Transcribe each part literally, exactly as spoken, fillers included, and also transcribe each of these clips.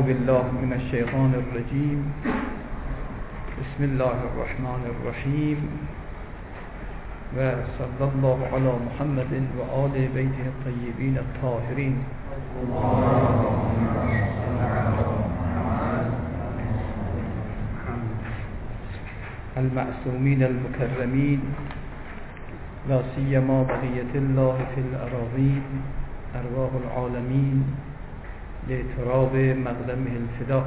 بالله من الشيطان الرجيم. بسم الله الرحمن الرحيم، وصلى الله على محمد وآل بيته الطيبين الطاهرين. المعصومين المكرمين، لا سيما بقية الله في الأراضين، أرواح العالمين لتراب مقدمه الفداء.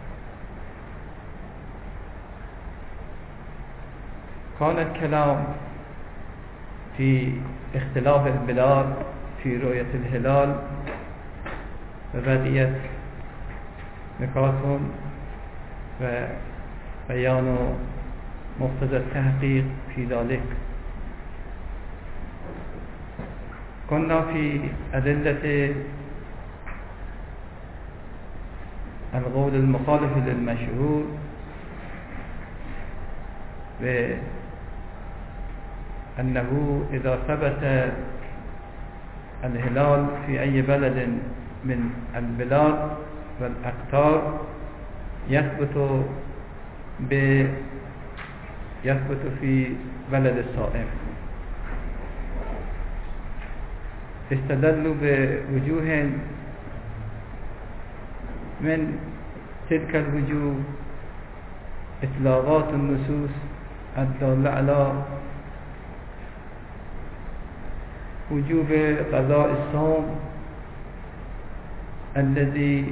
كان الكلام في اختلاف البلاد في رؤية الهلال وبقية نكات وبيان مقتضى التحقيق في ذلك. كنا في أدلة القول المخالف للمشهور، بأنه إذا ثبت الهلال في أي بلد من البلاد والأقطار يثبت ب يثبت في بلد الصائم. استدلوا بوجوه من تلك الوجوه إطلاقات النصوص الدالة على وجوب قضاء الصوم الذي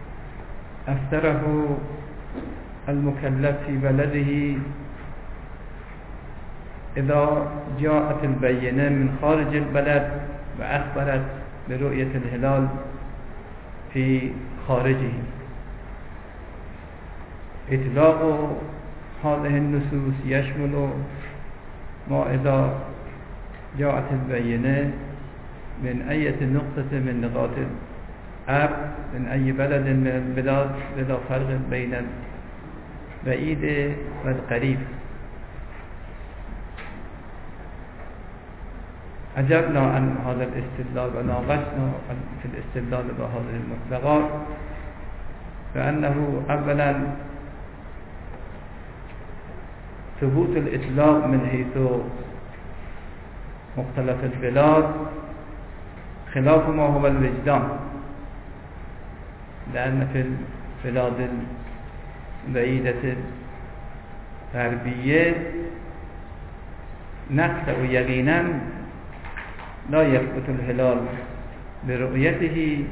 أفتره المكلف في بلده إذا جاءت البينة من خارج البلد وأخبرت برؤية الهلال في خارجه. إطلاق هذه النصوص يشمل ما إذا جاءت البينة من أي نقطة من نقاط الأرض من أي بلد من البلاد بلا فرق بين البعيد والقريب. أجبنا عن هذا الاستدلال وناقشنا في الاستدلال بهذه المطلقات، فأنه أولا ثبوت الإطلاق من حيث مختلف البلاد خلاف ما هو الوجدان، لأن في البلاد البعيدة الغربية نقطع يقينا لا يثبت الهلال برؤيته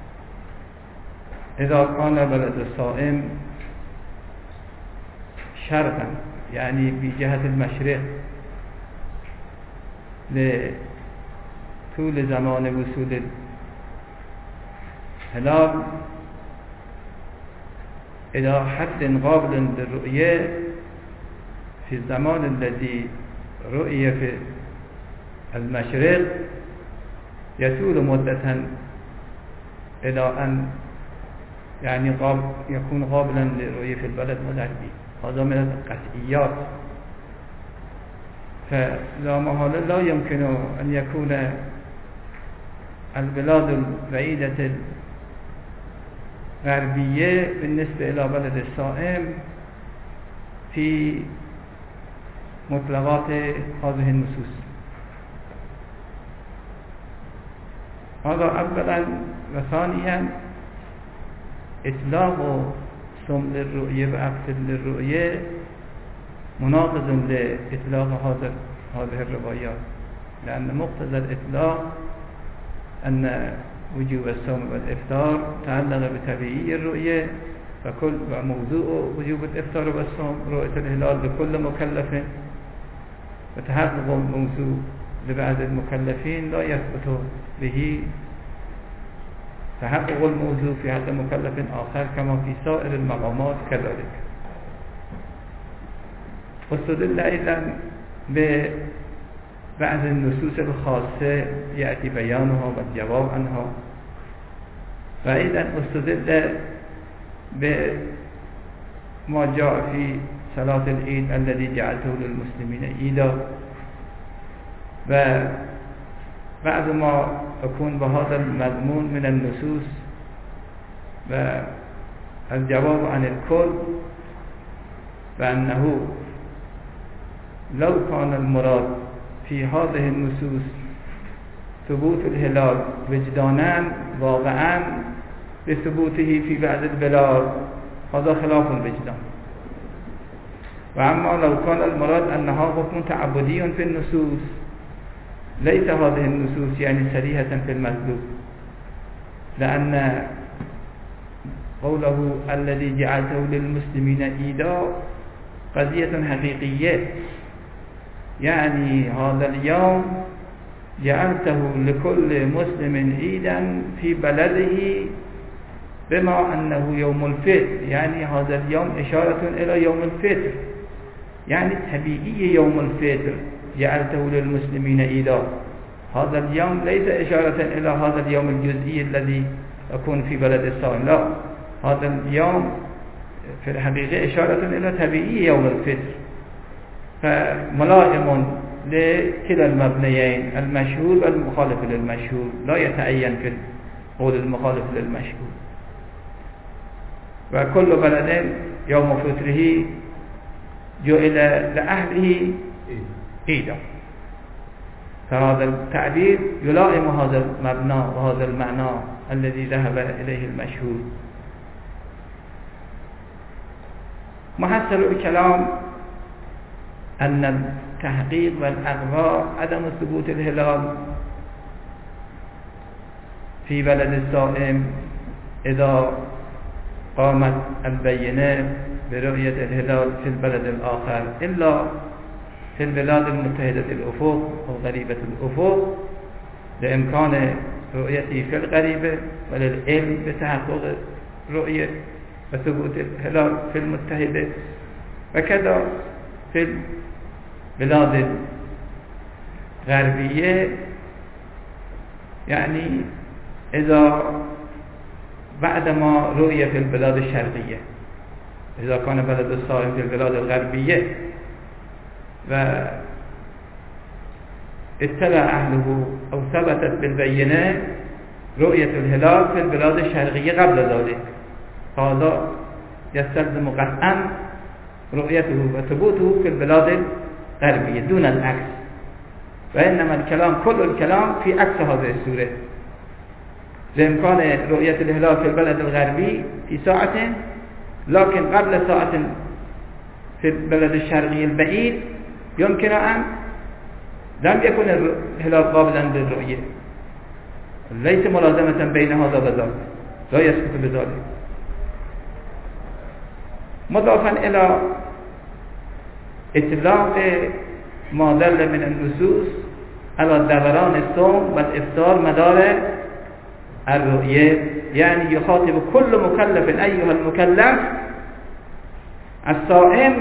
إذا كان بلد الصائم شرقا، يعني بجهة المشرق، لطول زمان وصول الهلال إلى حد قابل للرؤية في الزمان الذي رؤي في المشرق يطول مدة إلى أن يعني قاب يكون قابلا للرؤية في البلد الغربي. هذا من القطعيات، فلا محالة لا يمكن أن يكون البلاد البعيدة الغربية بالنسبة إلى بلد الصائم في مطلقات هذه النصوص. هذا أولا. وثانيا إطلاق صوم للرؤية وأكل للرؤية مناقض لإطلاق هذا هذه الروايات، لأن مقتضى الإطلاق أن وجوب الصوم والإفطار تعلق بتبعية الرؤية، فكل موضوع وجوب الإفطار والصوم رؤية الهلال لكل مكلف، وتحقق الموضوع لبعض المكلفين لا يثبت به تحقق الموضوع في حق مكلف آخر كما في سائر المقامات كذلك. واستدل أيضا ببعض النصوص الخاصة يأتي بيانها والجواب عنها، وأيضا استدل بما جاء في صلاة العيد الذي جعلته للمسلمين عيدا، وبعد ما أكون بهذا المضمون من النصوص الجواب عن الكل بأنه لو كان المراد في هذه النصوص ثبوت الهلال وجدانا واقعا بثبوته في بعض البلاد هذا خلاف الوجدان، وأما لو كان المراد أنها حكم تعبدي في النصوص ليس هذه النصوص يعني صريحة في المطلوب، لأن قوله الذي جعلته للمسلمين عيدا قضية حقيقية، يعني هذا اليوم جعلته لكل مسلم عيدا في بلده بما أنه يوم الفطر، يعني هذا اليوم إشارة إلى يوم الفطر، يعني طبيعي يوم الفطر جعلته للمسلمين عيدا. هذا اليوم ليس إشارة إلى هذا اليوم الجزئي الذي يكون في بلد الصائم، لا، هذا اليوم في الحقيقة إشارة إلى طبيعي يوم الفطر، فملائم لكلا المبنيين المشهور والمخالف للمشهور، لا يتعين في القول المخالف للمشهور. وكل بلد يوم فطره جعل لأهله عيدا، فهذا التعبير يلائم هذا المبنى وهذا المعنى الذي ذهب إليه المشهور. محصل الكلام أن التحقيق والأقرار عدم ثبوت الهلال في بلد الصائم إذا قامت البينة برؤية الهلال في البلد الآخر، إلا في البلاد المتحدة الأفق أو غريبة الأفق لإمكان رؤيته في الغريبة وللعلم بتحقق رؤية وثبوت الهلال في المتحدة، وكذا في البلاد الغربية، يعني إذا بعدما رؤية في البلاد الشرقية، إذا كان بلد الصائم في البلاد الغربية واتبع أهله أو ثبتت بالبينة رؤية الهلال في البلاد الشرقية قبل ذلك، هذا يستلزم قطعا رؤيته وثبوته في البلاد الغربية دون العكس، وإنما الكلام كل الكلام في عكس هذه الصورة، بإمكان رؤية الهلال في البلد الغربي في ساعة، لكن قبل ساعة في البلد الشرقي البعيد يمكن أن لم يكن الهلال قابلا للرؤية، ليس ملازمة بين هذا وذاك، لا يسقط بذلك. مضافا إلى إطلاق ما دل من النصوص على دوران الصوم والإفطار مدار الرؤية، يعني يخاطب كل مكلف أيها المكلف الصائم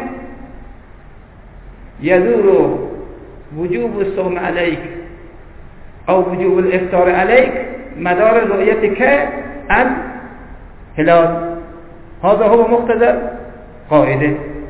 يدور وجوب الصوم عليك أو وجوب الإفطار عليك مدار رؤيتك الهلال، هذا هو مقتضى قاعدة.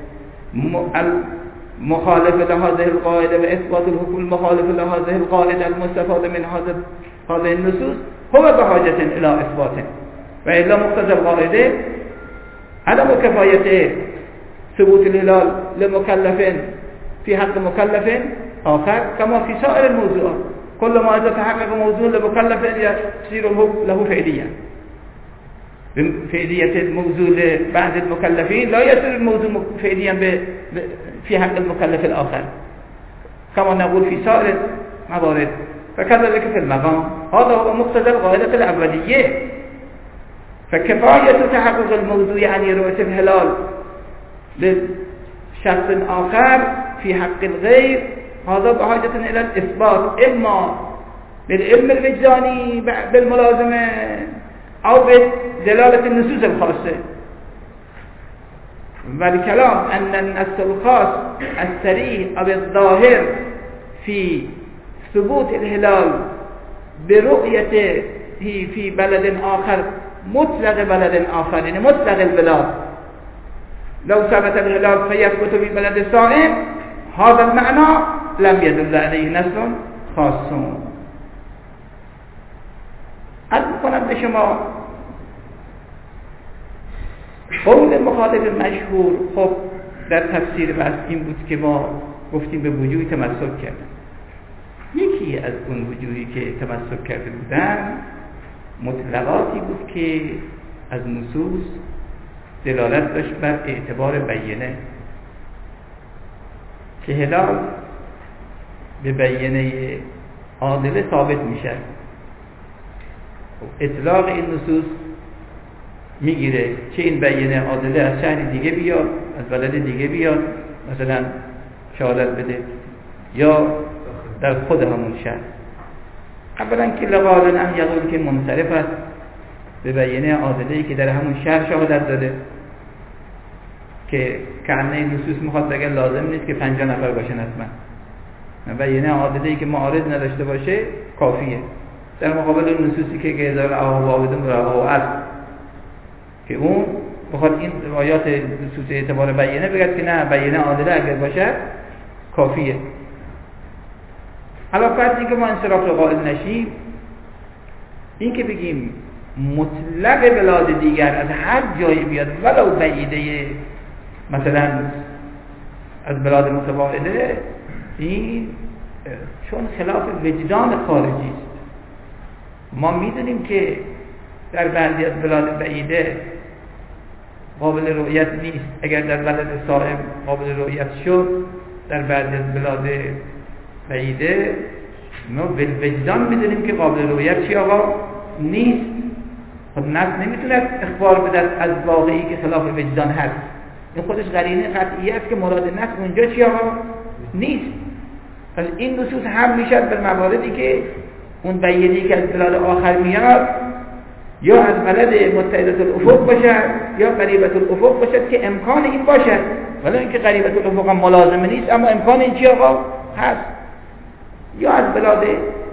المخالف لهذه القاعدة وإثبات الحكم المخالف لهذه القاعدة المستفادة من هذا هذه النصوص هو بحاجة إلى إثباته، وإلا مقتضى القاعدة عدم كفاية ثبوت الهلال لمكلف في حق مكلف آخر كما في سائر الموضوعات، كل ما إذا تحقق موضوع لمكلف يصير له فعليا، فعلية الموضوع لبعض المكلفين لا يصير الموضوع فعليا في حق المكلف الآخر، كما نقول في سائر الموارد، فكذلك في المقام هذا هو مقتضى القاعدة الأولية. فكفاية تحقق الموضوع يعني رؤية الهلال لشخص آخر في حق الغير هذا بحاجة إلى الإثبات، إما بالعلم الوجداني بالملازمة أو بدلالة النصوص الخاصة. والكلام أن النص الخاص الصريح أو الظاهر في ثبوت الهلال برؤيته في بلد آخر مطلق بلد آخر، يعني مطلق البلاد، لو ثبت الهلال فيثبت في بلد الصائم هذا المعنى لم يدل عليه نص خاص. أذكر لشما قول مخالف مشهور خب در تفسیر بس این بود که ما گفتیم به وجوهی تمسک کردن. یکی از اون وجوهی که تمسک کرده بودن مطلقاتی بود که از نصوص دلالت داشت بر اعتبار بیینه، که هلال به بیینه عادله ثابت میشه. اطلاق این نصوص میگیره که این بیینه عادله از شهر دیگه بیاد، از بلد دیگه بیاد، مثلا شهادت بده، یا در خود همون شهر. اولا که لغالن هم یقول که منصرف است به بیینه عادله‌ای که در همون شهر شهادت داده، که کنه این نصوص میخواد بگه لازم نیست که پنجاه نفر باشن حتما. بیینه عادله‌ای که معارض نداشته باشه کافیه، در مقابل اون نصوصی که گذار اهو عابدون راه است که اون بخواد این روایات نصوص اعتبار بیینه بگه که نه بیینه عادله اگر باشه کافیه. حالا فرضی که ما انصراف رو قائل نشیم، این که بگیم مطلق بلاد دیگر از هر جایی بیاد ولو بعیده مثلا از بلاد متباعده، این چون خلاف وجدان خارجی است. ما میدونیم که در بعضی از بلاد بعیده قابل رؤیت نیست، اگر در بلد صاحب قابل رؤیت شد در بعضی از بلاد بعیده ما بالوجدان میدونیم که قابل رؤیت چی آقا نیست. خب نفس نمیتونه اخبار بده از واقعی که خلاف وجدان هست، این خودش قرینه قطعی است که مراد نفس اونجا چی آقا نیست. پس این نصوص هم میشد به مواردی که اون بیینی که از بلاد آخر میاد یا از بلد متحدت الافق باشد یا قریبت الافق باشد که امکان این باشد، ولی اینکه قریبت الافق هم ملازمه نیست، اما امکان این چی آقا هست، یا از بلاد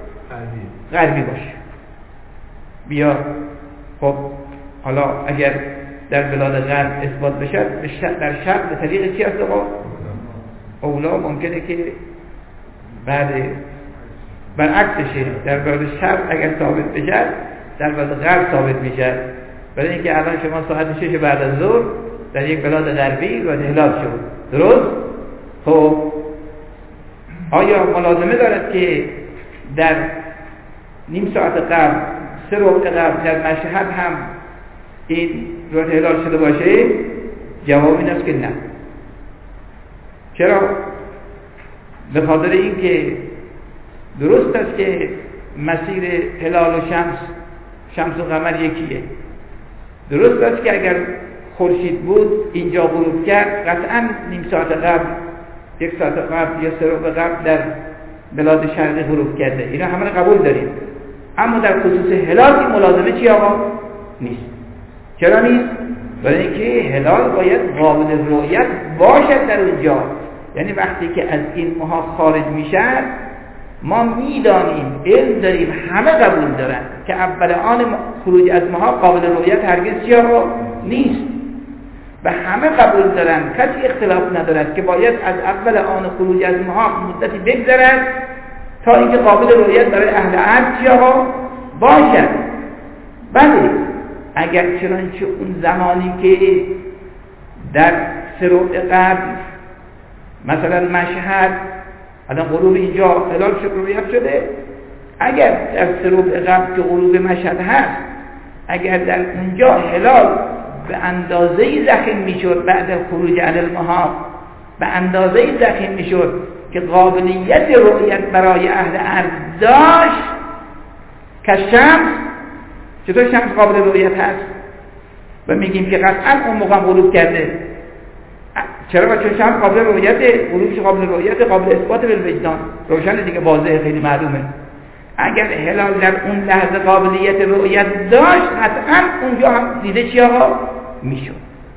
غربی باشه بیا. خب حالا اگر در بلاد غرب اثبات بشد در شرق به طریق چی هست آقا؟ اولا ممکنه که بعد برعکسشه، در بلاد شرق اگر ثابت بشد در بلاد غرب ثابت میشه. برای اینکه الان شما ساعت شش بعد از ظهر در یک بلاد غربی و هلال شد، درست؟ خب آیا ملازمه دارد که در نیم ساعت قبل سه ربع قبل در مشهد هم این روز هلال شده باشه؟ جواب این است که نه. چرا؟ به خاطر اینکه درست است که مسیر هلال و شمس شمس و قمر یکیه. درست است که اگر خورشید بود اینجا غروب کرد قطعا نیم ساعت قبل یک ساعت قبل یا سه ربع قبل در بلاد شرقی غروب کرده، اینا همه قبول داریم. اما در خصوص هلال این ملازمه چی آقا؟ نیست. چرا نیست؟ برای اینکه هلال باید قابل رؤیت باشد در اونجا، یعنی وقتی که از این ماه خارج میشن ما میدانیم، علم داریم، همه قبول دارن که اول آن خروج از ماه قابل رؤیت هرگز چی آقا نیست و همه قبول دارن، کسی اختلاف ندارد که باید از اول آن خروج از ماه مدتی بگذرد تا اینکه قابل رؤیت برای اهل عرض چی آقا باشد. بله اگر چنانچه اون زمانی که در سه ربع قبل مثلا مشهد الان غروب اینجا هلال شد رؤیت شده، اگر در سه ربع قبل که غروب مشهد هست اگر در اونجا هلال به اندازه‌ای ضخیم میشد بعد خروج علی المحاق، به اندازه‌ای ضخیم میشد که قابلیت رؤیت برای اهل عرض داشت که شمس، چطور شمس قابل رؤیت هست و میگیم که قطعا اون موقع غروب کرده. چرا؟ چون شمس قابل رؤیت، غروبش قابل رؤیت، قابل اثبات بالوجدان، روشن دیگه، واضحه، خیلی معلومه. اگر هلال در اون لحظه قابلیت رؤیت داشت قطعا اونجا هم دیده چی آقا میشد.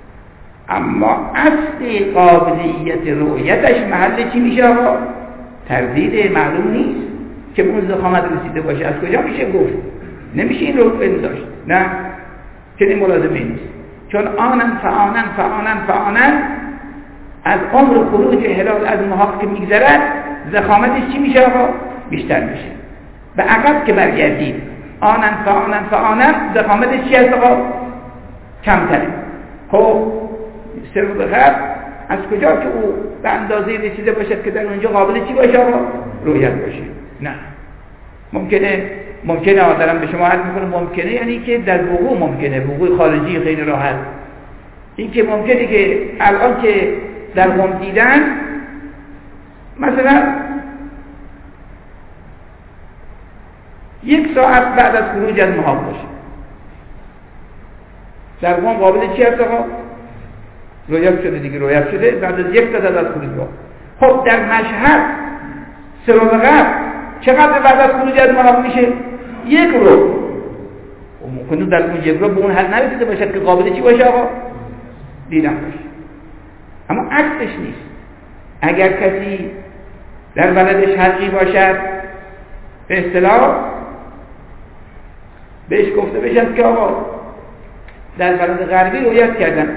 اما اصل قابلیت رؤیتش محل چی میشه آقا؟ تردید، معلوم نیست که اون ضخامت رسیده باشه. از کجا میشه گفت؟ نمیشه این رو بنداشت، نه چنین ملازمه نیست. چون آنن فآنن فآنن فآنن از عمر خروج هلال از محاق که میگذرد ضخامتش چی میشه آقا؟ بیشتر میشه. به عقب که برگردید آنن فآنن فآنن ضخامتش چی هست آقا؟ کمتره. خب خب سه روز قبل از کجا که او به اندازه رسیده باشد که در اونجا قابل چی باشه آقا؟ رؤیت باشه. نه ممکنه ممکنه آدم به شما عرض میکنه ممکنه یعنی که در وقوع ممکنه، وقوع خارجی خیلی راحت. این که ممکنه که الان که در قم دیدن مثلا یک ساعت بعد از خروج از محاق باشه، در قم قابل چی هست آقا؟ رویت شده دیگه، رویت شده بعد از یک ساعت از خروج با. خب در مشهد سه روز قبل چقدر بعد از خروج از محاق میشه؟ یک رو. ممکنه در اون یک رو به اون حد نرسیده باشد که قابل چی باشه آقا؟ دیدن باشه. اما عکسش نیست. اگر کسی در بلد شرقی باشد به اصطلاح بهش گفته بشد که آقا در بلد غربی رویت کردن،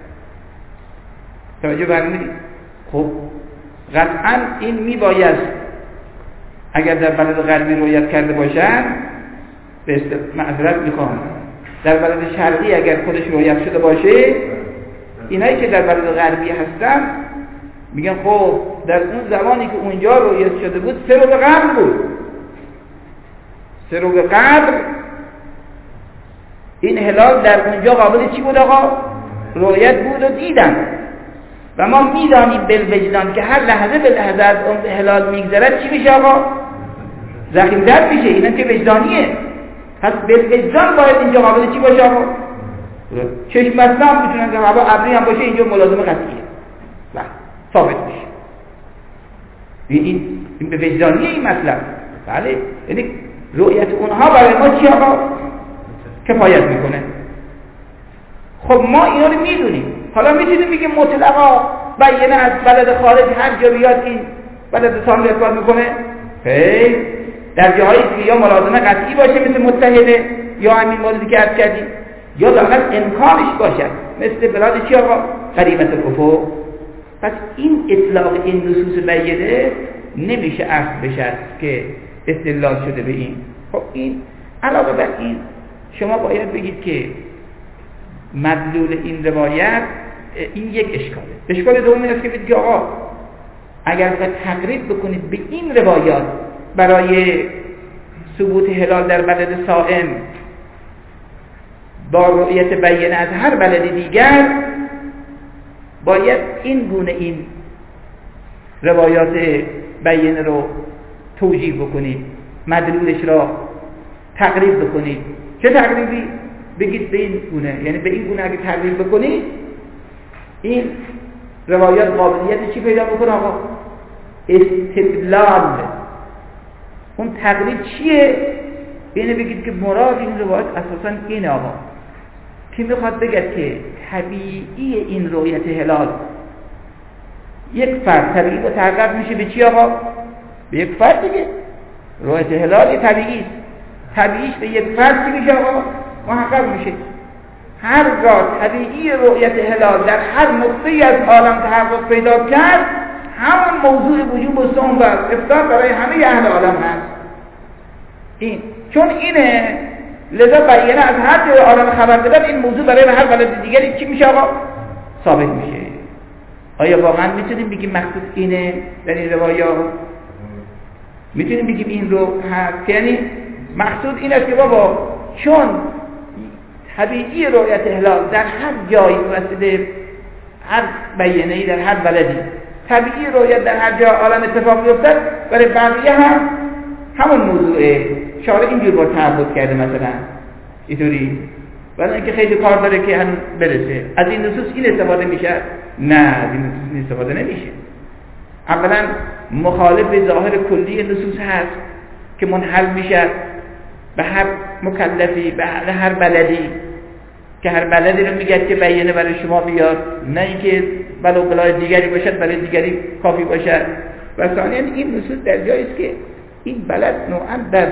توجه برمی‌دارید؟ خب قطعا این میباید اگر در بلد غربی رویت کرده باشن به اصطلاح معذرت میخوام در بلد شرقی اگر خودش رویت شده باشه، اینایی که در بلد غربی هستن میگن خب در اون زمانی که اونجا رویت شده بود سه روز قبل بود، سه روز قبل این هلال در اونجا قابل چی بود آقا؟ رویت بود و دیدن. و ما میدانیم بالوجدان که هر لحظه به لحظه از اون هلال میگذرد چی میشه آقا؟ ضخیم‌تر میشه. اینا که وجدانیه، پس بالوجدان باید اینجا قابل چی باشه آقا؟ چشم بسته هم میتونن که هوا ابری هم باشه اینجا ملازمه قطعیه و ثابت میشه. این این به وجدانیه این مطلب. بله، یعنی رؤیت اونها برای ما چی آقا؟ کفایت میکنه. خب ما اینا رو میدونیم. حالا میتونیم بگیم مطلقا بیانه از بلد خارج هر جا بیاد این بلد سامل اثبات میکنه؟ خیر، در جاهایی که یا ملازمه قطعی باشه مثل متحده یا همین موردی که عرض کردیم، یا لااقل امکانش باشد مثل بلاد چی آقا؟ قریبت الافق. پس این اطلاق این نصوص بیانه نمیشه اخذ بشد که استدلال شده به این. خب این علاوه بر این شما باید بگید که مدلول این روایت این یک اشکاله. اشکال دومی است که بگید که آقا اگر باید تقریب بکنید به این روایات برای ثبوت هلال در بلد صائم با رؤیت بیانه از هر بلد دیگر، باید این گونه این روایات بیانه رو توجیه بکنید، مدلولش را تقریب بکنید. چه تقریبی؟ بگید به این گونه، یعنی به این گونه اگه تقریب بکنید این روایات قابلیت چی پیدا بکنه آقا؟ استدلال. اون تقریب چیه؟ اینه بگید که مراد این روایت اساساً اینه آقا که میخواد بگه که طبیعی این رؤیت هلال یک فرد طبیعی متحقق میشه به چی آقا؟ به یک فرد دیگه. رؤیت هلال طبیعی است، طبیعیش به یک فرد چی میشه آقا؟ محقق میشه. هرگاه طبیعی رؤیت هلال در هر نقطه‌ای از عالم تحقق پیدا کرد، همون موضوع وجوب و صوم و افطار برای همه اهل عالم هست. این چون اینه لذا بیانه از هر جای عالم خبر بدن این موضوع برای هر بلد دیگری چی میشه آقا؟ ثابت میشه. آیا واقعا میتونیم بگیم مقصود اینه در این روایات؟ میتونیم بگیم این رو هست، یعنی مقصود این است که بابا چون طبیعی رؤیت هلال در هر جایی واسطه هر بیانه‌ای در هر بلدی طبیعی رؤیت در هر جای عالم اتفاق می‌افتد، برای بقیه هم همون موضوعه. شارع اینجور با تعبد کرده مثلا اینطوری، ولی اینکه خیلی کار داره که هنوز برسه. از این نصوص این استفاده میشه؟ نه، از این نصوص این استفاده نمیشه. اولا مخالف به ظاهر کلی نصوص هست که منحل میشه به هر مکلفی، به هر بلدی که هر بلدی رو میگه که بیانه برای شما بیاد، نه اینکه بلا بلای دیگری باشد برای دیگری کافی باشد. و ثانیاً این نصوص در جایی است که این بلد نوعاً در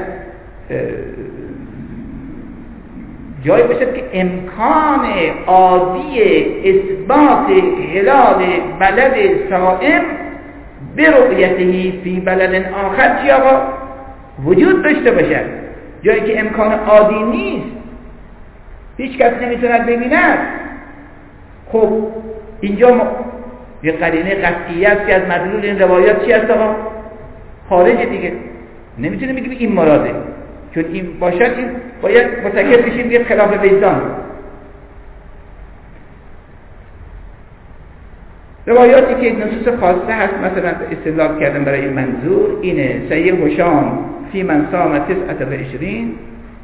جایی باشد که امکان عادی اثبات هلال بلد صائم به رؤیته فی بلد آخر چی آقا؟ وجود داشته باشد. جایی که امکان عادی نیست، هیچ کس نمیتوند ببیند. خب اینجا ما یه قرینه قطعی است که از مدلول این روایات چی هست آقا؟ خارج دیگه. نمیتونیم بگیم این مراده، چون این باشد این باید متکل بشیم به خلاف وجدان. روایاتی که نصوص خاصه هست مثلا استدلال کردن برای این منظور اینه: سید هشام فی من صام تسعة و عشرین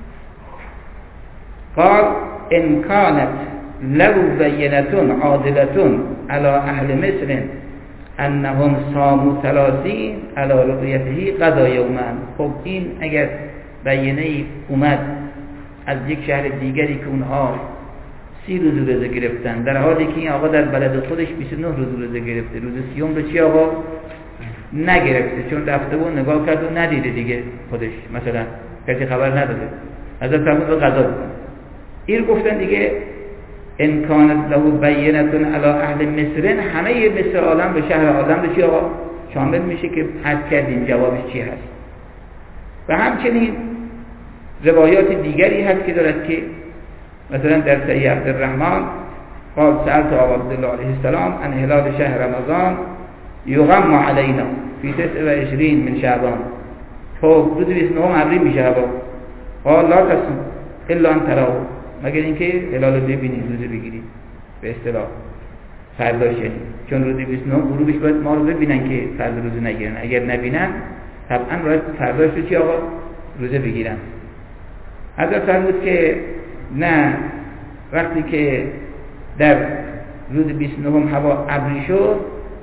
قال ان كانت لو بینة عادلة على اهل مصر انهم صاموا ثلاثین على رؤیته قضا یوما. خب این اگر بینه ای اومد از یک شهر دیگری که اونها سی روز روزه گرفتن، در حالی که این آقا در بلد خودش بیست و نه روز روزه گرفته، روز سیوم رو چی آقا نگرفته، چون رفته و نگاه کرد و ندیده دیگه خودش، مثلا کسی خبر نداده، حضرت فرمود رو قضا بکنه. این گفتن دیگه ان کانت له بینة علی اهل مصر، همه مصر عالم و شهر عالم رو چی آقا شامل میشه که حد کردیم جوابش چی هست. و همچنین روایات دیگری هست که دارد که مثلا در صحیح عبدالرحمن قال سألت ابا عبدالله علیه السلام عن هلال شهر رمضان یغم علینا فی تسع و عشرین من شعبان. خب روز بیست و نه ابری میشه هوا. قال لا تصوم الا ان تراه، مگر اینکه هلال رو ببینید روزه بگیرید، به اصطلاح فرداش، یعنی چون روز بیست و نه غروبش باید ما رو ببینن که فردا روزه نگیرن، اگر نبینن طبعا باید فرداش رو چی آقا روزه بگیرن. حضرت فرمود که نه، وقتی که در روز بیست و نه هوا ابری شد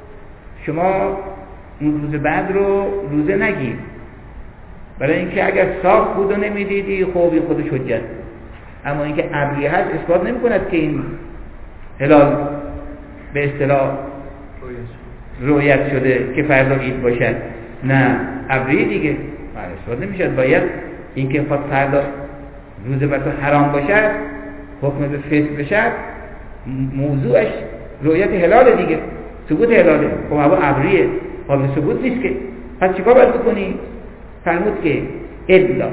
شما اون روز بعد رو روزه نگیر، برای اینکه اگر صاف بود و نمیدیدی خوبی خودش حجت، اما اینکه ابری هست اثبات نمی کند که این هلال به اصطلاح رؤیت شده که فردا عید باشد. نه، ابری دیگه اثبات نمیشد. باید اینکه خود فردا روزه بر تو حرام باشد، حکم به فسق بشد، موضوعش رؤیت هلال دیگه، ثبوت هلاله. خب هوا ابریه، قابل ثبوت نیست که، پس چیکار باید بکنی؟ فرمود که الا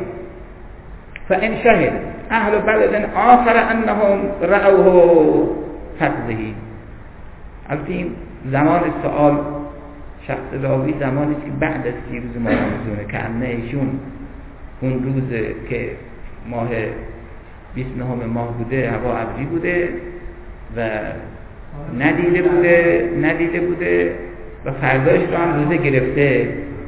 فان شهد اهل بلد آخر انهم رأوه فقدهی. البته این زمان سوال شخص راوی زمانی که بعد از سی روز ماه رمضانه، که امنه ایشون اون روز که ماه بیست و نه ماه بوده هوا ابری بوده و ندیده بوده ندیده بوده و فرداش رو هم روزه گرفته.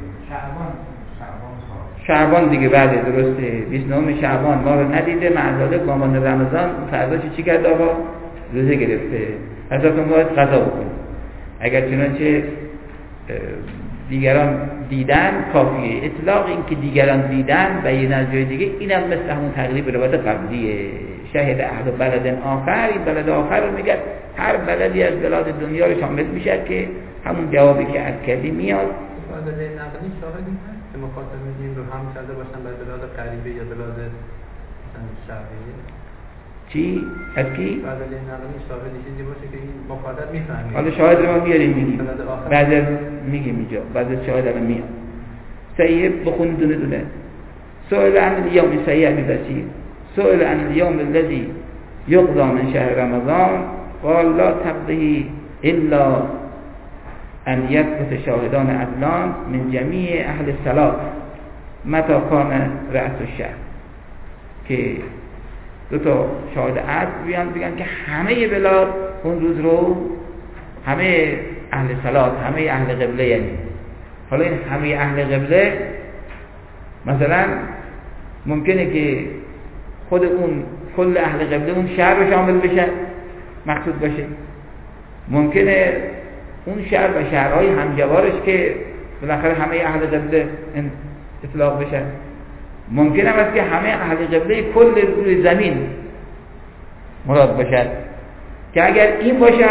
شعبان دیگه بعد درسته بیست و نه شعبان ما رو ندیده، معذاله گامان رمضان فرداش چی کرد آقا روزه گرفته. حضرت اون باید قضا بکنه. اگر چنانچه دیگران دیدن کافیه. اطلاق این که دیگران دیدن بیان از جای دیگه اینم مثل همون تقریب روایت قبلیه. شهد اهل بلد آخر، این بلد آخر رو میگه هر بلدی از بلاد دنیا رو شامل میشه که همون جوابی که عرض کردی میاد. بلد نقلی شاهدی هست که مخاطب میگیم رو هم کرده باشن بر بلاد قریبه یا بلاد شرقیه. چی؟ از کی؟ بلد نقلی شاهدی چیزی باشه که این مخاطب میفهمه. حالا شاهد رو ما میاریم میگیم. بعد از میگیم اینجا، بعد از شاهد الان میاد. سیه بخون دونه دونه. سئل عن اليوم سیه ابی بصیر. سئل عن اليوم الذي يقضى من شهر رمضان قال لا تقضيه الا ان يثبت شاهدان عدلان من جميع اهل الصلاة متى كان رأس الشهر. که دو تا شاهد عدل بیان بگن که همه بلاد اون روز رو، همه اهل صلاة، همه اهل قبله، یعنی حالا این همه اهل قبله مثلا ممکنه که خود اون کل اهل قبله اون شهر رو شامل بشه، مقصود باشه. ممکنه اون شهر و شهرهای همجوارش که بالاخره همه اهل قبله اطلاق بشه. ممکنه است که همه اهل قبله کل روی زمین مراد باشد، که اگر این باشه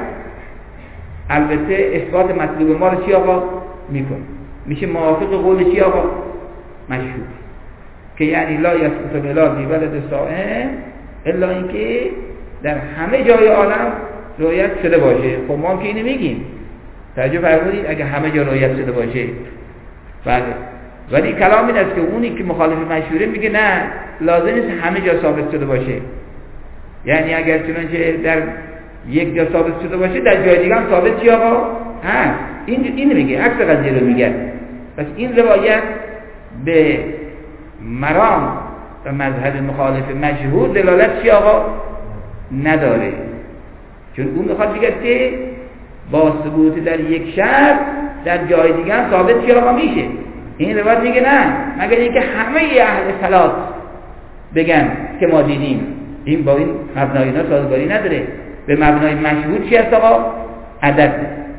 البته اثبات مطلوب ما رو چی آقا میکن، میشه موافق قول چی آقا مشهور، که یعنی لا یثبت بلاد بی بلد صائم الا اینکه در همه جای عالم رؤیت شده باشه. خب ما که اینو میگیم، توجه فرمودید، اگه همه جا رؤیت شده باشه بله. ولی کلام این است که اونی که مخالف مشهوره میگه نه، لازم نیست همه جا ثابت شده باشه. یعنی اگر چنانچه در یک جا ثابت شده باشه در جای دیگه هم ثابت چی آقا هست. این این میگه عکس قضیه رو میگه. پس این روایت به مرام و مذهب مخالف مشهور دلالت چی آقا نداره، چون اون میخواد بگه که با ثبوت در یک شهر در جای دیگه هم ثابت چی آقا میشه. این روایت میگه نه، مگر اینکه همه اهل صلات بگن که ما دیدیم. این با این مبنای اینا سازگاری نداره. به مبنای مشهور چی هست آقا؟ عدد.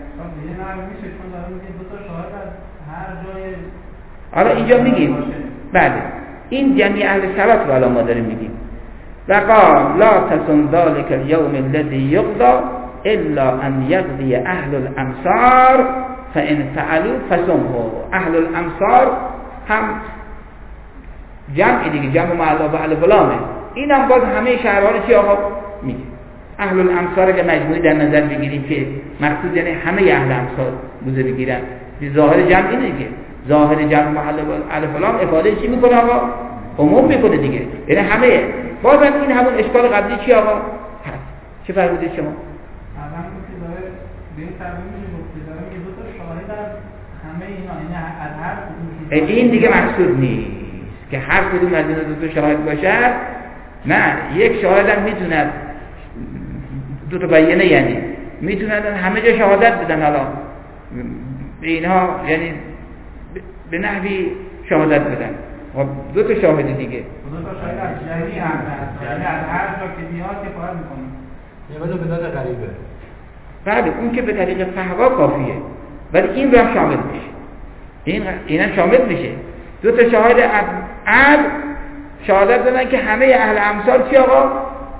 حالا اینجا میگیم بله این جمعی اهل صلات رو الان ما داریم میگیم. و قال لا تصم ذلك اليوم الذي يقضى الا ان يقضي اهل الامصار فان فعلوا فصمه. اهل الامصار هم جمع دیگه، جمع معلا به الف لامه. این هم باز همه شهرها رو چی آقا میگه. اهل الامصار که مجموعی در نظر بگیریم که مقصود یعنی همه اهل امصار بوزه بگیرن. ظاهر جمع اینه دیگه، ظاهر جمع محل الف لام افاده چی میکنه آقا؟ عموم میکنه دیگه، یعنی همه. بازم این همون اشکال قبلی چی آقا هست. چه فرمودید شما؟ اول که داره به این ترجمه میشه گفته داره میگه دو تا شاهد از همه اینا، یعنی از هر کدوم. این دیگه مقصود نیست که هر کدوم از اینا دو تا شاهد باشه. نه، یک شاهد هم میتونه دو تا بیانه، یعنی میتونن همه جا شهادت بدن. حالا اینها یعنی به نحوی شهادت بدن. دو تا شاهد دیگه، دو تا شاهد از جمعی هم هست، یعنی از هر جا که بیاد کفایت میکنه. یه ولی به داد غریبه. بله اون که به طریق فهوا کافیه، ولی این رو هم شامل میشه. این اینا شامل میشه. دو تا شاهد عدل شهادت دادن که همه اهل امصار چی آقا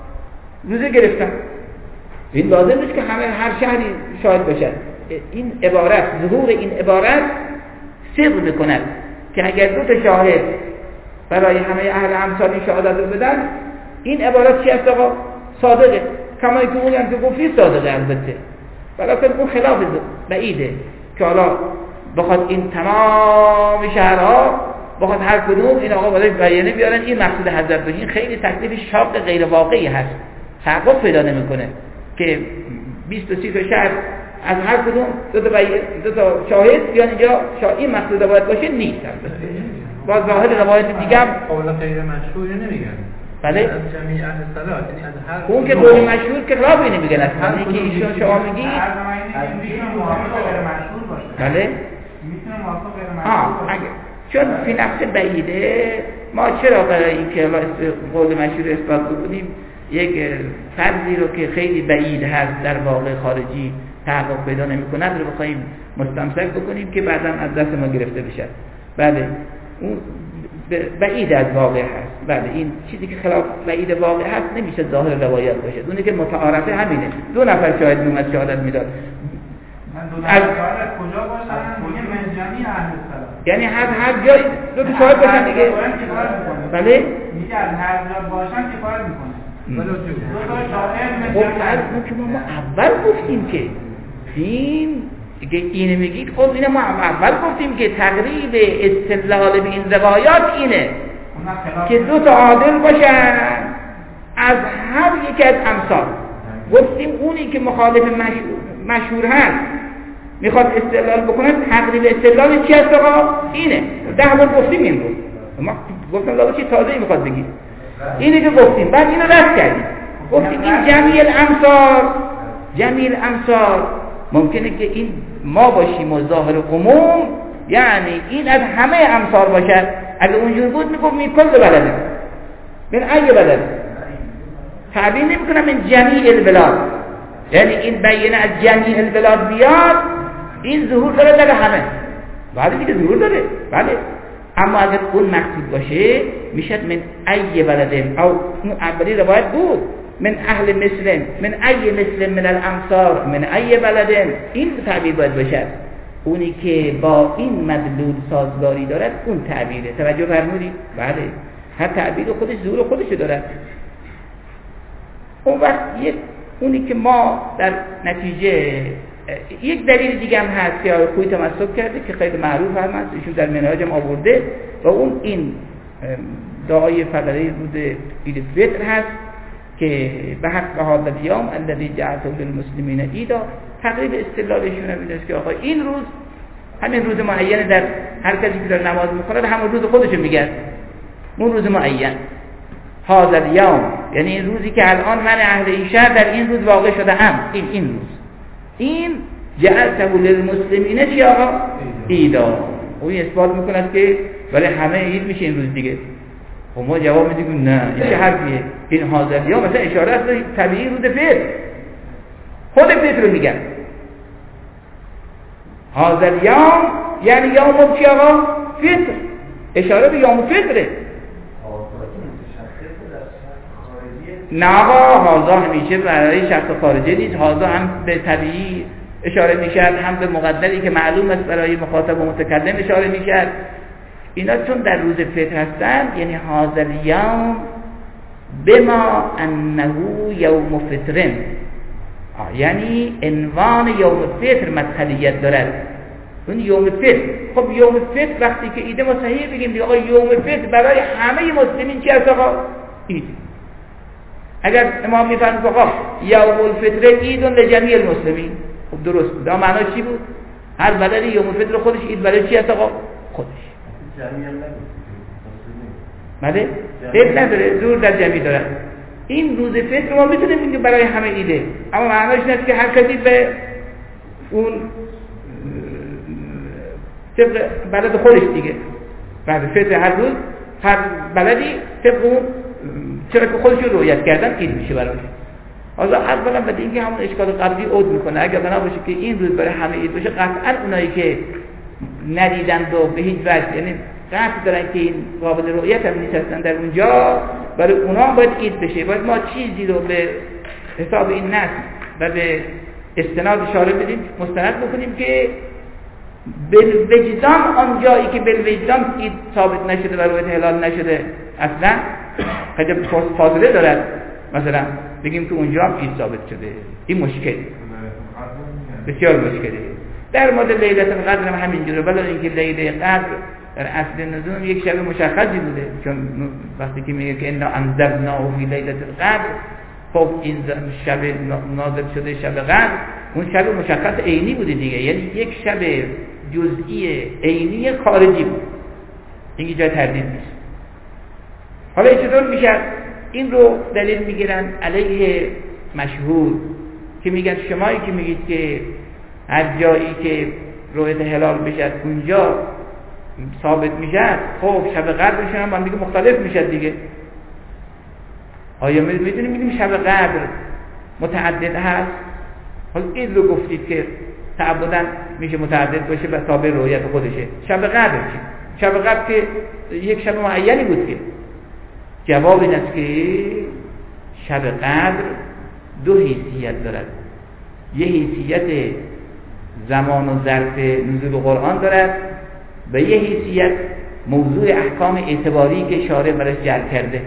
روزه گرفتن. این لازم نیست که همه هر شهری شاهد باشن. این عبارت، ظهور این عبارت صدق میکند که اگر دو تا شاهد برای همه اهل امصار این شهادت رو بدن، این عبارت چی است آقا؟ صادقه. کما که اون هم که گفتی صادقه البته، ولی اون خلاف بعیده که حالا بخواد این تمام شهرها بخواد هر کدوم این آقا برای بیانه بیارن این مقصود حضرت باشه. این خیلی تکلیف شاق غیر واقعی هست، تحقق پیدا نمیکنه که بیست و سی تا شهر از هر کدوم دو تا بیانه دو تا شاهد بیان اینجا این مقصود باید باشه نیست. با ظاهر روایت دیگه هم قول غیر مشهور نمیگن. بله از جمعی اهل صلات، یعنی از هر اون که قول مشهور که خلاف نمیگن اصلا. اینی که ایشون شما میگی میتونه موافق غیر مشهور باشه. بله میتونه موافق غیر مشهور باشه. چون فی نفس بعیده ما چرا برای اینکه قول مشهور اثبات بکنیم یک فرضی رو که خیلی بعید هست در واقع خارجی تحقق پیدا نمی‌کند رو بخوایم مستمسک بکنیم که بعداً از دست ما گرفته بشه. بله اون بعید از واقع هست. بله این چیزی که خلاف بعید واقع هست نمیشه ظاهر روایت باشه. اونی که متعارفه همینه. دو نفر شاهد میومد شهادت میداد. من دو نفر شاهد کجا باشن؟ میگه من جمعی اهل صلات. یعنی هر هر جای دو تا شاهد باشن دیگه. بله میگه از هر جا باشن کفایت میکنه. دو تا شاهد خب از که ما اول گفتیم که این که اینه میگید، خب اینه ما اول گفتیم که تقریب استدلال به این روایات اینه که دو تا عادل باشن از هر یک از امثال. گفتیم اونی که مخالف مشهور, مشهور هست میخواد استدلال بکنه، تقریب استدلال چی هست آقا؟ اینه. ده بار گفتیم این رو، ما گفتم لابد چی تازه‌ای میخواد بگید. اینه که گفتیم، بعد اینو رد کردیم. گفتیم این جمعی الامثال، جمعی الامثال ممکنه که این ما باشیم و ظاهر عموم یعنی این از همه امثال باشه. اگه اونجور بود میگفت می کل بلده من ای بلد تعبیر نمیکنم من جمعی البلاد، یعنی این بیانه از جمعی البلاد بیاد این ظهور داره در همه. بعد دیگه ظهور داره بله، اما اگر اون مقصود باشه میشد من ای بلده. او اون اولی روایت بود من اهل مسلم من ای مسلم من الامصار من ای بلدن، این تعبیر باید باشد. اونی که با این مدلول سازگاری دارد اون تعبیره. توجه فرمودید؟ بله هر تعبیر خودش ظهور خودش دارد. اون وقت یک اونی که ما در نتیجه یک دلیل دیگه هم هست که خوی تمسک کرده که خیلی معروف هم هست، ایشون در منهاج هم آورده و اون این دعای فقره روز عید فطر هست که به حق هذا اليوم الذي جعلته للمسلمین عیدا، تقریب استدلالشون هم اینه که آقا این روز همین روز معین در هر کسی که داره نماز میخونه همون روز خودشو میگه، اون روز معین هذا اليوم، یعنی این روزی که الان من اهل این شهر در این روز واقع شده ام، این این روز این جعلته للمسلمین چی آقا؟ عیدا. اون اثبات میکند که برای همه عید میشه این روز دیگه. و ما جواب میدیم نه، این چه حرفیه؟ این هذا اليوم مثلا اشاره است به طبیعی روز فطر، خود فطر رو میگن هذا اليوم یعنی یوم چی آقا؟ فطر، اشاره به یوم فطره. نه آقا، هذا همیشه برای شخص خارجی نیست، هذا هم به طبیعی اشاره میشد، هم به مقدری که معلوم است برای مخاطب و متکلم اشاره میشد. اینا چون در روز فطر هستند، یعنی هذا اليوم بما انه یوم فطر، یعنی عنوان یوم فطر مدخلیت دارد. اون یوم فطر، خب یوم فطر وقتی که ایده ما صحیح بگیم دیگه آقا یوم فطر برای همه مسلمین چی هست آقا؟ عید. اگر امام میفرمود آقا یوم الفطر عید لجمیع المسلمین، خب درست بود. اما معناش چی بود؟ هر بلدی یوم فطر خودش عید برای چی هست آقا؟ خودش. جمیع نمیشه بله؟ عید نداره، زور در جمعی داره. این روز فطر ما میتونیم بگیم برای همه عیده، اما معناش نیست که هر کسی به اون طبق بلد خودش دیگه. بعد فطر هر روز هر بلدی طبق اون چرا که خودش رو رعایت کردن عید میشه براش. حالا اولا بعد اینکه همون اشکال قبلی عود میکنه، اگر بنا باشه که این روز برای همه عید باشه، قطعا اونایی که ندیدند و به هیچ وجه، یعنی قطع دارن که این قابل رؤیت هم نیستن در اونجا، برای اونا باید عید بشه. باید ما چیزی رو به حساب این نص و به استناد اشاره بدیم، مستند بکنیم که بالوجدان آن جایی که بالوجدان عید ثابت نشده و رؤیت هلال نشده اصلا خیلی فاصله دارد، مثلا بگیم که اونجا هم عید ثابت شده، این مشکل بسیار مشکله. در مورد لیلة القدر هم همینجوره، ولی اینکه لیله قدر در اصل نزول یک شب مشخصی بوده، چون وقتی که میگه که انا انذرناه فی لیلة القدر، خب این شب نازل شده شب قدر، اون شب مشخص عینی بوده دیگه، یعنی یک شب جزئی عینی خارجی بود، این جای تردید نیست. حالا چطور میشه این رو دلیل میگیرن علیه مشهور که میگن شمایی که میگید که هر جایی که رؤیت هلال بشه اونجا ثابت میشه، خب شب قدر میشه هم دیگه مختلف میشه دیگه. آیا میدونیم میگیم شب قدر متعدد هست؟ حالا این رو گفتید که تعبداً میشه متعدد باشه و تابع رؤیت خودشه. شب قدر چی؟ شب قدر که یک شب معینی بود که جواب این است که شب قدر دو حیثیت دارد. یه حیثیت زمان و ظرف نزول قرآن دارد و یه حیثیت موضوع احکام اعتباری که شارع برش جعل کرده.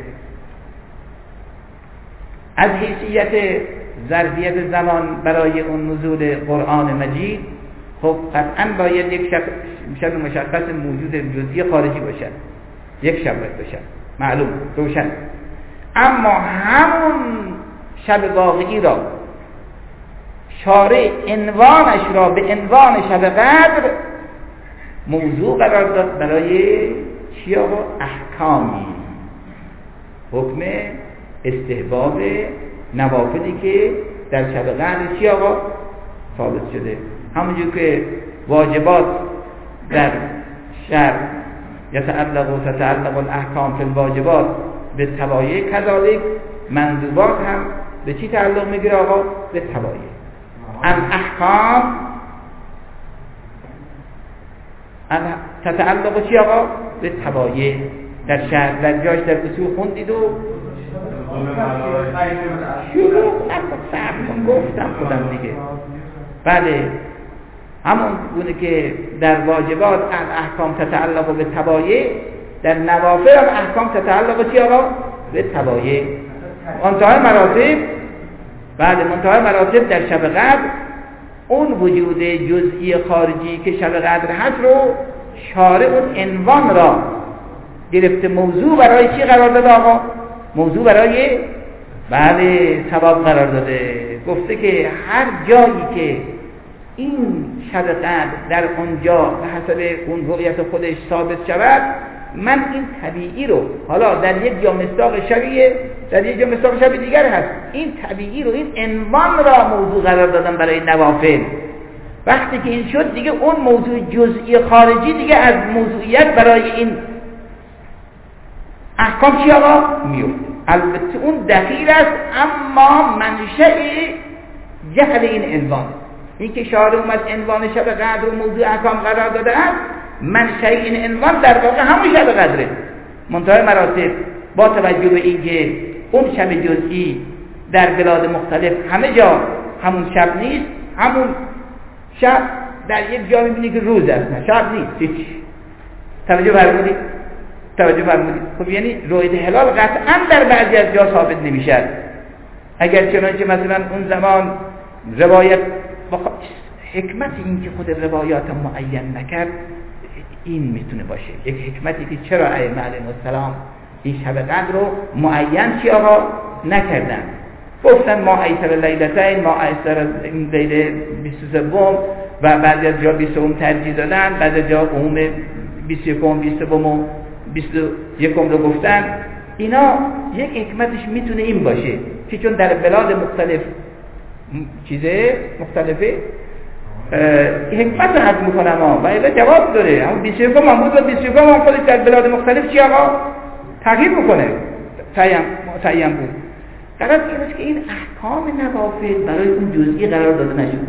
از حیثیت ظرفیت زمان برای اون نزول قرآن مجید، خب قطعا باید یک شب, شب مشخص موجود جزئی خارجی باشد، یک شب باید باشد، معلوم روشن. اما همون شب واقعی را شارع عنوانش را به عنوان شب قدر موضوع قرار داد برای چی آقا؟ احکامی، حکم استحباب نوافلی که در شب قدر چی آقا؟ ثابت شده. همونجور که واجبات در شرع یتعلق و تتعلق الاحکام فی الواجبات به تبایع، کذالک مندوبات هم به چی تعلق میگیره آقا؟ به تبایع. ان احکام ان تتعلق چی آقا؟ به تبایع. در شرع در جاش در اصول خوندید و شروع نکن گفتم خودم دیگه. بله همون گونه که در واجبات احکام تتعلق به تبایع، در نوافل هم احکام تتعلق چی آقا؟ به تبایع. منتهای مراتب، بعد منتهای مراتب در شب قدر اون وجود جزئی خارجی که شب قدر هست رو شارع اون عنوان را گرفته، موضوع برای چی قرار داد آقا؟ موضوع برای بله ثواب قرار داده. گفته که هر جایی که این شب قدر در اونجا به حسب اون رؤیت خودش ثابت شود، من این طبیعی رو، حالا در یک جا مصداق شبیه، در یک جا مصداق شب دیگر هست، این طبیعی رو، این عنوان را موضوع قرار دادم برای نوافل. وقتی که این شد دیگه اون موضوع جزئی خارجی دیگه از موضوعیت برای این احکام چی آقا میفته. البته اون دخیل است، اما منشأ جهل این عنوان، این که شارع اومد عنوان شب قدر و موضوع احکام قرار داده است، منشأ این عنوان در واقع همون شب قدره. منتهای مراتب با توجه به اینکه اون شب جزئی در بلاد مختلف همه جا همون شب نیست، همون شب در یک جا می‌بینی که روز است، نه شب نیست. هیچ توجه فرمودید؟ توجه فرمودید؟ خب یعنی رؤیت هلال قطعاً در بعضی از جا ثابت نمی‌شد. اگر چنانچه مثلا اون زمان روایت بخ... حکمت این که خود روایات معین نکرد این میتونه باشه یک حکمتی که چرا ائمه علیهم السلام این شب قدر رو معین چی آقا نکردن. گفتن ما ایسر لیلتین، ما ایسر لیله بیست و سه و بعضی از جا بیست و سه ترجیح دادن، بعضی از جا عموم بیست و یک بیست و سه و بیست و یک رو گفتن. اینا یک حکمتش میتونه این باشه که چون در بلاد مختلف چیزه مختلفه حکمت رو حد میکنم ها و ایلا جواب داره. همون بیست و یک محمود و بیست و یک هم خودش در بلاد مختلف چی آقا تغییر میکنه، تعیین بود. قرار این است که این احکام نوافل برای اون جزئی قرار داده نشد.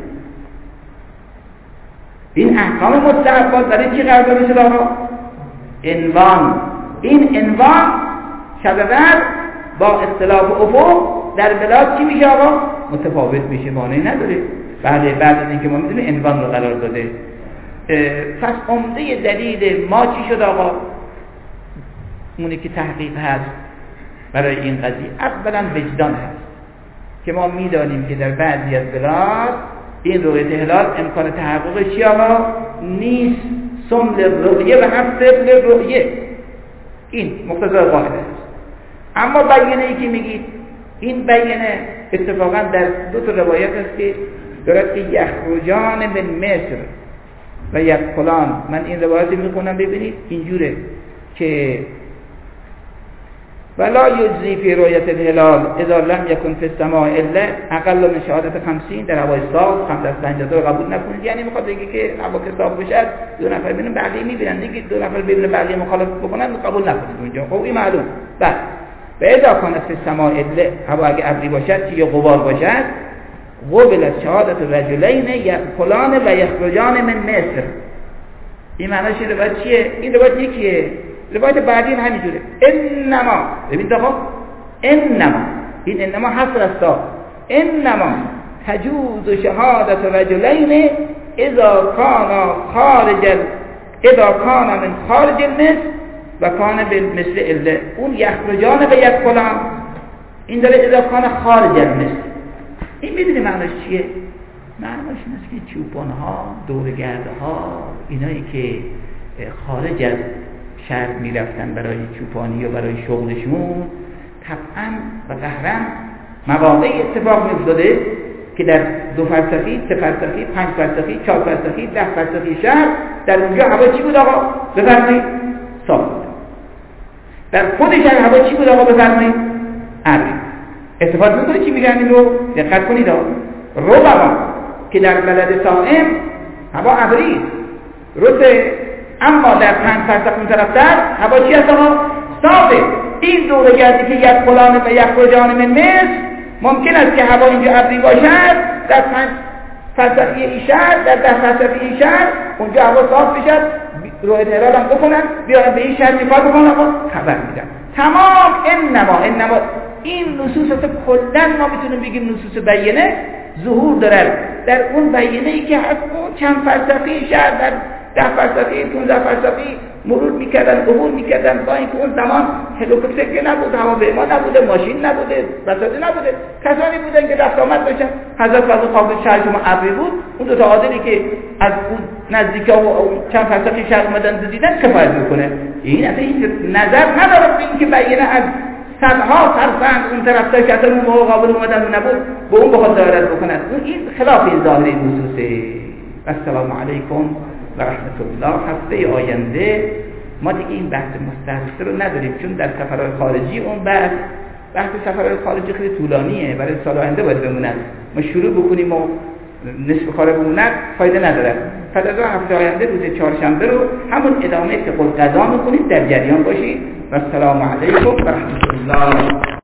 این احکام مستحبات برای چی قرار داده شد آقا؟ عنوان. این عنوان شب قدر با اختلاف افق در بلاد چی میشه آقا؟ متفاوت میشه، مانعی نداره. بله بعد از اینکه ما میدونیم عنوان رو قرار داده. پس عمده دلیل ما چی شد آقا؟ اونی که تحقیق هست برای این قضیه اولا وجدان هست که ما میدانیم که در بعضی از بلاد این رؤیت هلال امکان تحققش چی آقا نیست، صم للرؤیه و حفظ للرؤیه، این مقتضای قاعده است. اما بیانه ای که میگید این بیانه اتفاقا در دو تا روایت است که دارد که یخرجان من مصر و یدخلان. من این روایت میخونم ببینید اینجوره که ولا یجزی فی رؤیت الهلال اذا لم یکن فی السماء الا اقل من شهادت خمسین. در هوای صاف خمس از پنجاه رو قبول نکنید، یعنی میخواد بگه که هوا که صاف بشه دو نفر ببینن بقیه میبینن دیگه، دو نفر ببینن بقیه مخالفت بکنن قبول نکنید اونجا. خب این معلوم. بعد و اذا کان فی السماء الا هوا اگه ابری باشد یا غبار باشد قبل از شهادت رجلین یدخلان و یخرجان من مصر. این معنیش روایت چیه؟ این روایت یکیه، روایت بعدی همینجوره. انما ببین آقا انما این انما حصر است. انما تجوز شهادت رجلین اذا کان خارج اذا کان من خارج المصر و کان بالمثل الا. اون یخرجان و یدخلان این داره اذا کان خارج المصر. این میدونی معنیش چیه؟ معنیش این است که چوپان‌ها، دورگردها، اینایی که خارج از شهر میرفتن برای چوپانی و برای شغلشون طبعا و قهرا مواقعی اتفاق میافتاده که در دو فرسخی، سه فرسخی، پنج فرسخی، چهار فرسخی، ده فرسخی شهر در اونجا هوا چی بود آقا؟ بفرمایید صاف بود. در خود شهر هوا چی بود آقا؟ بفرمایید ابری. اتفاق میکنه چی میگن این رو؟ دقت کنید آقا. ربما که در بلد صائم هوا ابری روزه، اما در پنج فرسخ اون طرفتر هوا چی هست آقا؟ صافه. این دوره گردی که یدخلان و یخرجان من مصر ممکن است که هوا اینجا ابری باشد، در پنج فرسخی این شهر، در ده فرسخی این شهر اونجا هوا صاف بشد، رؤیت هلال هم بکنن، بیارن به این شهر چیکار بکنن آقا؟ خبر میدن. تمام انما انما این نصوص است. کلا ما میتونیم بگیم نصوص بیانه ظهور دارد در اون بیانه ای که هست اون چند فرسخی شهر در ده فرسخی، پونزده فرسخی مرور میکردن، عبور میکردن، با اینکه اون زمان هلیکوپتر که نبود، هواپیما نبوده، ماشین نبوده، وسایل نبوده، کسانی بودن که رفت آمد داشتن. حضرت فضل خاک شهر شما ابری بود، اون دو تا عادلی که از اون نزدیکا و چند فرسخی شهر اومدن دیدن کفایت میکنه. این اصلا هیچ نظر نداره به اینکه بیانه از صدها فرسنگ اون طرفدار که اصلا اون موقع قابل اومدن نبود به اون بخواد دعوت بکنن. این خلاف این ظاهر این نصوصه. السلام علیکم و رحمت الله. هفته آینده ما دیگه این بحث مستحضر رو نداریم، چون در سفرهای خارجی اون بحث بحث سفرهای خارجی خیلی طولانیه، برای سال آینده باید بمونن. ما شروع بکنیم و نصف کار بمونن فایده نداره. فلذا هفته آینده روز چهارشنبه رو همون ادامه فقه القضا میکنید، در جریان باشید. و السلام علیکم و رحمت الله.